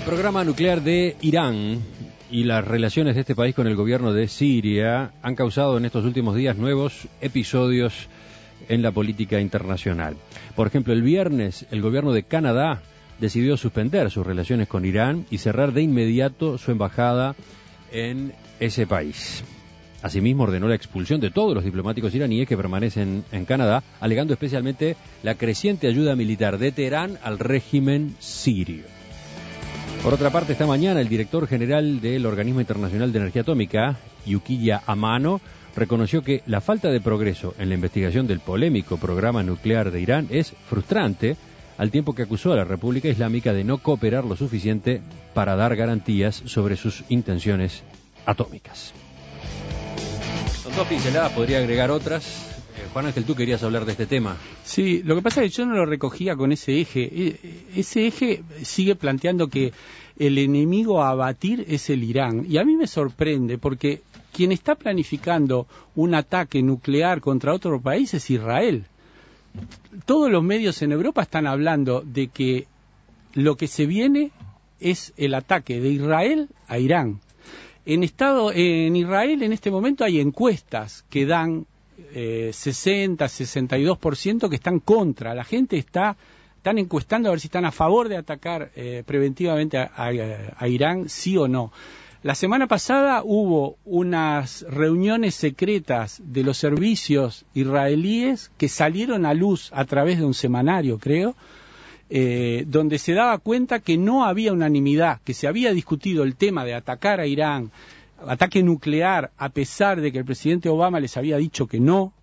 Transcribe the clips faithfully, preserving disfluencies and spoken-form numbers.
programa nuclear de Irán y las relaciones de este país con el gobierno de Siria han causado en estos últimos días nuevos episodios en la política internacional. Por ejemplo, el viernes el gobierno de Canadá decidió suspender sus relaciones con Irán y cerrar de inmediato su embajada en ese país. Asimismo, ordenó la expulsión de todos los diplomáticos iraníes que permanecen en Canadá, alegando especialmente la creciente ayuda militar de Teherán al régimen sirio. Por otra parte, esta mañana el director general del Organismo Internacional de Energía Atómica, Yukiya Amano, reconoció que la falta de progreso en la investigación del polémico programa nuclear de Irán es frustrante, al tiempo que acusó a la República Islámica de no cooperar lo suficiente para dar garantías sobre sus intenciones atómicas. Son dos pinceladas, podría agregar otras. Eh, Juan Ángel, tú querías hablar de este tema. Sí, lo que pasa es que yo no lo recogía con ese eje. Ese eje sigue planteando que el enemigo a abatir es el Irán. Y a mí me sorprende porque quien está planificando un ataque nuclear contra otro país es Israel. Todos los medios en Europa están hablando de que lo que se viene es el ataque de Israel a Irán. En estado, en Israel en este momento hay encuestas que dan eh, sesenta, sesenta y dos por ciento que están contra. La gente está están encuestando a ver si están a favor de atacar eh, preventivamente a, a, a Irán, sí o no. La semana pasada hubo unas reuniones secretas de los servicios israelíes que salieron a luz a través de un semanario, creo, eh, donde se daba cuenta que no había unanimidad, que se había discutido el tema de atacar a Irán, ataque nuclear, a pesar de que el presidente Obama les había dicho que no,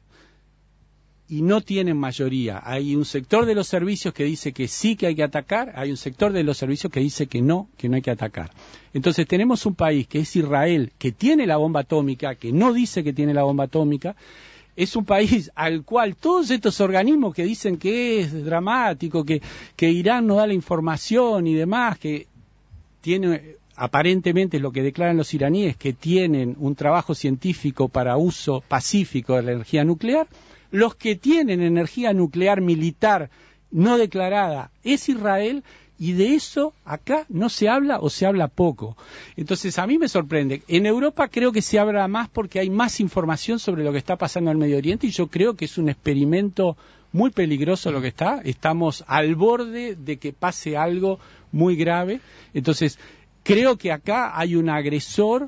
y no tienen mayoría. Hay un sector de los servicios que dice que sí que hay que atacar, hay un sector de los servicios que dice que no, que no hay que atacar. Entonces tenemos un país que es Israel, que tiene la bomba atómica, que no dice que tiene la bomba atómica, es un país al cual todos estos organismos que dicen que es dramático, que, que Irán no da la información y demás, que tiene, aparentemente lo que declaran los iraníes, que tienen un trabajo científico para uso pacífico de la energía nuclear. Los que tienen energía nuclear militar no declarada es Israel, y de eso acá no se habla o se habla poco. Entonces a mí me sorprende. En Europa creo que se habla más porque hay más información sobre lo que está pasando en el Medio Oriente, y yo creo que es un experimento muy peligroso lo que está. Estamos al borde de que pase algo muy grave. Entonces creo que acá hay un agresor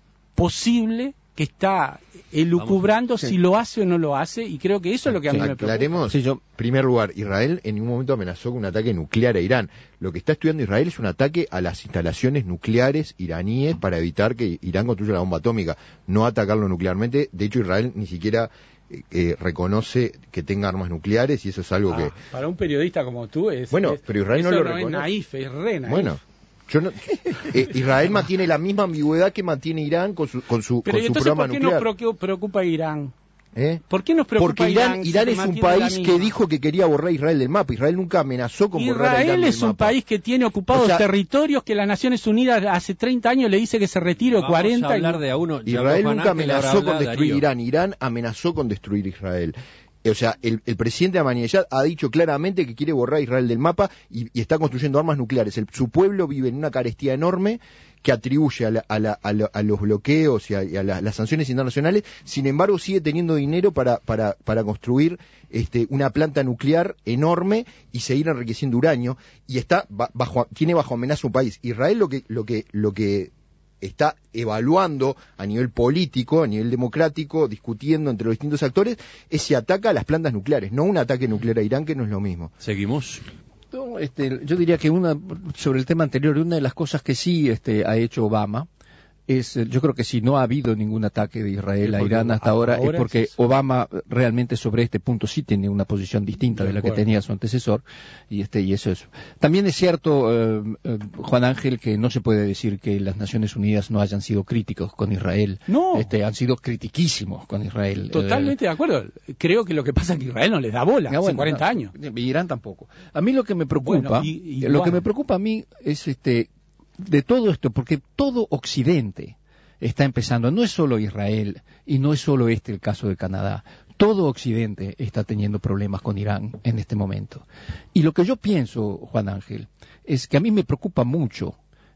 posible que está elucubrando sí. si lo hace o no lo hace, y creo que eso es lo que a mí sí, me preocupa. Aclaremos, sí, yo, en primer lugar, Israel en ningún momento amenazó con un ataque nuclear a Irán. Lo que está estudiando Israel es un ataque a las instalaciones nucleares iraníes para evitar que Irán construya la bomba atómica, no atacarlo nuclearmente. De hecho, Israel ni siquiera eh, eh, reconoce que tenga armas nucleares, y eso es algo ah, que... Para un periodista como tú es... Bueno, es, pero Israel no lo no reconoce. Es naif, es re naif. Bueno. Yo no, eh, Israel mantiene la misma ambigüedad que mantiene Irán con su, con su, Pero con su entonces, programa ¿por qué nuclear. nos preocupa Irán? ¿Eh? ¿Por qué nos preocupa Porque Irán, Irán, Irán es un país que dijo que quería borrar a Israel del mapa. Israel nunca amenazó con Israel borrar a Irán del mapa. Israel es un país que tiene ocupados o sea, territorios que las Naciones Unidas hace treinta años le dice que se retire, o cuarenta. A hablar de a uno. Israel nunca amenazó con destruir Darío. Irán. Irán amenazó con destruir Israel. O sea, el, el presidente Ahmadinejad ha dicho claramente que quiere borrar a Israel del mapa y, y está construyendo armas nucleares. El, su pueblo vive en una carestía enorme que atribuye a, la, a, la, a, la, a los bloqueos y a, y a la, las sanciones internacionales. Sin embargo, sigue teniendo dinero para, para, para construir este, una planta nuclear enorme y seguir enriqueciendo uranio, y está bajo, tiene bajo amenaza un país. Israel lo que, lo que, lo que está evaluando a nivel político, a nivel democrático, discutiendo entre los distintos actores, es si ataca a las plantas nucleares, no un ataque nuclear a Irán, que no es lo mismo. Seguimos. No, este, yo diría que una sobre el tema anterior, una de las cosas que sí este, ha hecho Obama es, yo creo que si no ha habido ningún ataque de Israel a Irán hasta ahora, ahora es porque es Obama realmente sobre este punto sí tiene una posición distinta de, de la que tenía su antecesor, y este y eso es. También es cierto, eh, eh, Juan Ángel, que no se puede decir que las Naciones Unidas no hayan sido críticos con Israel. No. Este, han sido critiquísimos con Israel. Totalmente eh, de acuerdo. Creo que lo que pasa es que Israel no les da bola no, hace bueno, cuarenta no, años. Irán tampoco. A mí lo que me preocupa, bueno, y, y lo que me preocupa a mí es este de todo esto, porque todo Occidente está empezando, no es solo Israel y no es solo este el caso de Canadá, todo Occidente está teniendo problemas con Irán en este momento. Y lo que yo pienso, Juan Ángel, es que a mí me preocupa mucho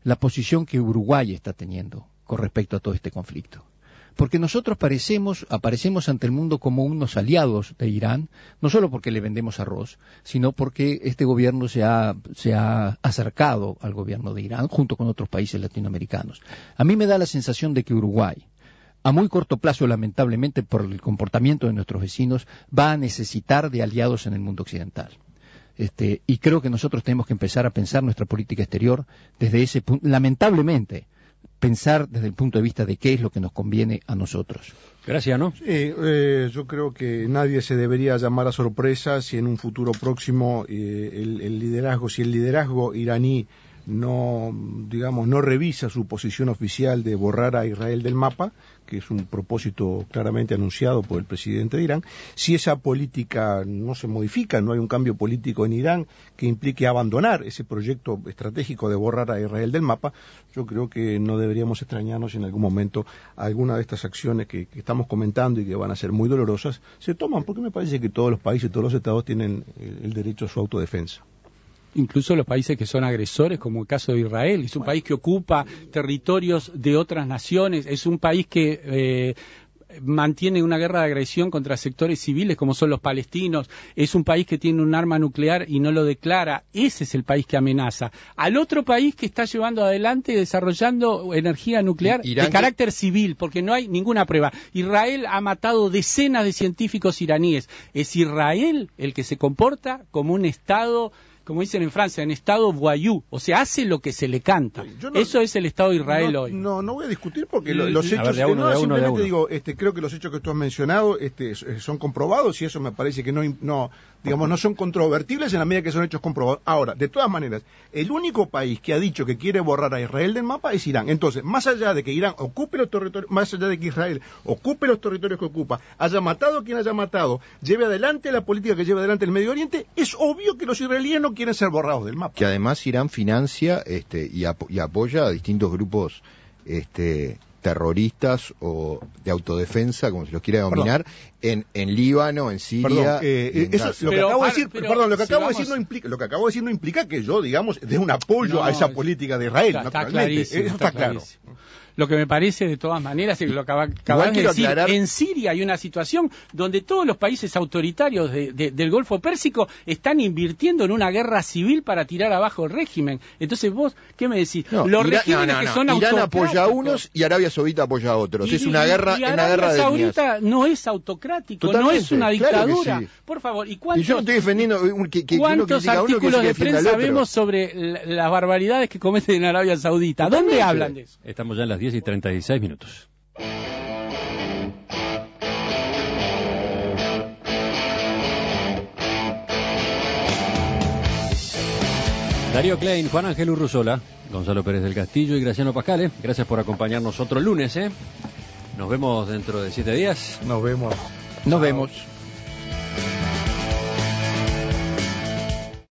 la posición que Uruguay está teniendo con respecto a todo este conflicto. Porque nosotros parecemos, aparecemos ante el mundo como unos aliados de Irán, no solo porque le vendemos arroz, sino porque este gobierno se ha, se ha acercado al gobierno de Irán junto con otros países latinoamericanos. A mí me da la sensación de que Uruguay, a muy corto plazo, lamentablemente, por el comportamiento de nuestros vecinos, va a necesitar de aliados en el mundo occidental. Este, y creo que nosotros tenemos que empezar a pensar nuestra política exterior desde ese punto, lamentablemente, pensar desde el punto de vista de qué es lo que nos conviene a nosotros. Gracias, ¿no? Sí, eh, yo creo que nadie se debería llamar a sorpresa si en un futuro próximo eh, el, el liderazgo, si el liderazgo iraní no, digamos, no revisa su posición oficial de borrar a Israel del mapa, que es un propósito claramente anunciado por el presidente de Irán. Si esa política no se modifica, no hay un cambio político en Irán que implique abandonar ese proyecto estratégico de borrar a Israel del mapa, yo creo que no deberíamos extrañarnos si en algún momento alguna de estas acciones que, que estamos comentando y que van a ser muy dolorosas se toman, porque me parece que todos los países, todos los estados tienen el, el derecho a su autodefensa. Incluso los países que son agresores, como el caso de Israel, es un país que ocupa territorios de otras naciones, es un país que eh, mantiene una guerra de agresión contra sectores civiles como son los palestinos, es un país que tiene un arma nuclear y no lo declara. Ese es el país que amenaza al otro país que está llevando adelante desarrollando energía nuclear de carácter civil, porque no hay ninguna prueba. Israel ha matado decenas de científicos iraníes. Es Israel el que se comporta como un Estado, como dicen en Francia, en estado voyou, o sea, hace lo que se le canta. No, eso es el Estado de Israel no, hoy. No, no voy a discutir porque lo, los hechos, ver, uno, no, uno, simplemente digo, este, creo que los hechos que tú has mencionado este, son comprobados y eso me parece que no, no, digamos, no son controvertibles en la medida que son hechos comprobados. Ahora, de todas maneras, el único país que ha dicho que quiere borrar a Israel del mapa es Irán. Entonces, más allá de que Irán ocupe los territorios, más allá de que Israel ocupe los territorios que ocupa, haya matado a quien haya matado, lleve adelante la política que lleva adelante el Medio Oriente, es obvio que los israelíes no quieren ser borrados del mapa. Que además Irán financia este, y, ap y apoya a distintos grupos este, terroristas o de autodefensa, como se los quiera denominar, en, en Líbano, en Siria. Perdón, eh, en eso, Gaza. lo que pero, acabo de decir, pero, perdón, lo que si acabo vamos... de decir no implica, lo que acabo de decir no implica que yo, digamos, dé un apoyo no, a esa es, política de Israel. Está, está naturalmente. clarísimo, Eso está, está claro. clarísimo. Lo que me parece, de todas maneras, es lo que acabas de decir, aclarar... en Siria hay una situación donde todos los países autoritarios de, de, del Golfo Pérsico están invirtiendo en una guerra civil para tirar abajo el régimen. Entonces vos, ¿qué me decís? No, los Irán, regímenes no, no, que no. son Irán apoya a unos y Arabia Saudita apoya a otros. Y, es una guerra, y una guerra de Saudita no es autocrático, Totalmente, no es una dictadura. Claro sí. Por favor, ¿y cuántos, y yo no estoy defendiendo que, que ¿cuántos uno artículos uno que de prensa vemos sobre la, las barbaridades que cometen en Arabia Saudita? ¿Dónde Totalmente. hablan de eso? Estamos ya en las diez y treinta y seis minutos. Darío Klein, Juan Ángel Urruzola, Gonzalo Pérez del Castillo y Graciano Pascale, gracias por acompañarnos otro lunes, ¿eh? Nos vemos dentro de siete días. Nos vemos. Nos vemos.